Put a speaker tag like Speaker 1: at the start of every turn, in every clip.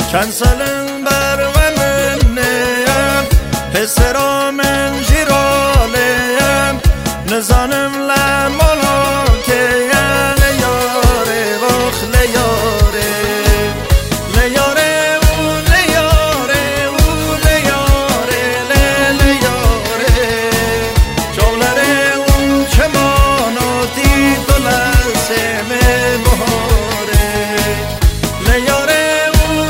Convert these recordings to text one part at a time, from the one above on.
Speaker 1: چند سالن بر و منیم پسرا من جیرالیم نزانم لمالا که لیاره وخ لیاره لیاره او لیاره او لیاره لیاره جولره اون چماناتی دلسم بهاره لیاره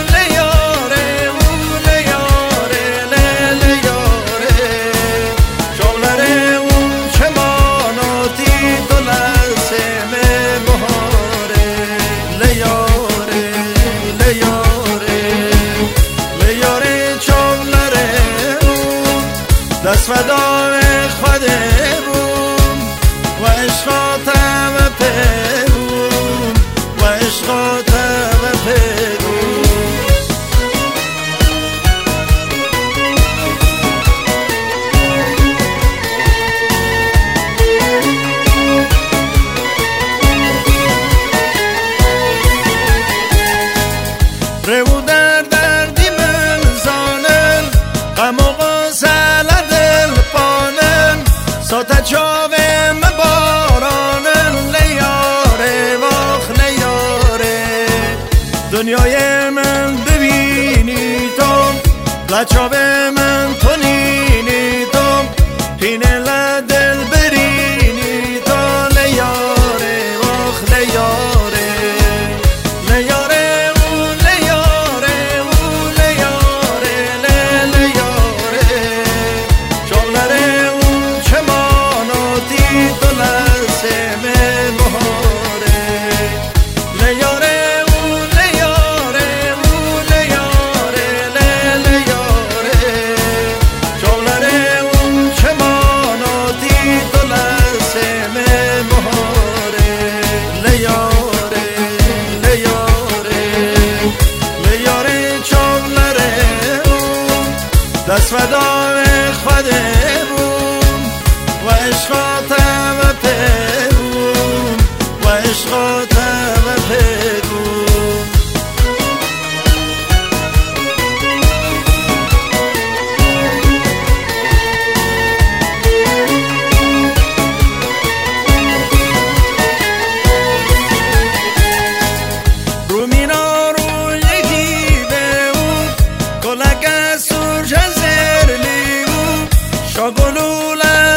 Speaker 1: دست فدای خودمون و عشقاتم پیمون و عشقاتم پیمون رو در دردی من زانن غم و غزل ساته چاوه مبارانن لیاره واخ لیاره دنیای من ببینی تو لچاوه من تو نینی تو پینه لدل برینی تو لیاره واخ لیاره لیاره او لیاره او لیاره لیاره جولره دلسم بهاره لیاره او لیاره او لیاره لیاره جولره اون چماناتی دلسم بهاره لیاره لیاره لیاره جولره اون دست فدای خودمون و عشقاتم پیمون و عشقاتم پیمون رو مینا رو یکی به اون کلک سرج زرلی اون شاگلو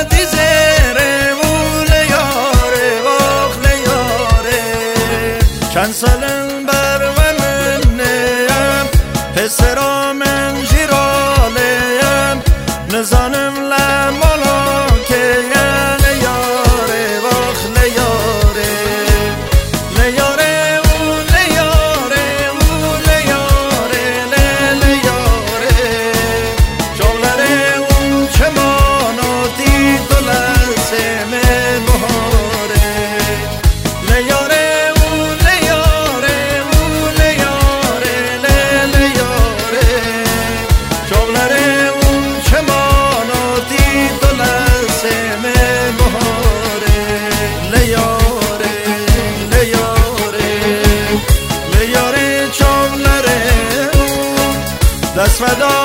Speaker 1: چند سالن بر و منیم پسرا من جیرالیم نزانم لمالا که لیاره وخ لیاره لیاره او لیاره او لیاره لیاره جولره اون چماناتی دلسم بهاره لیاره دست فدای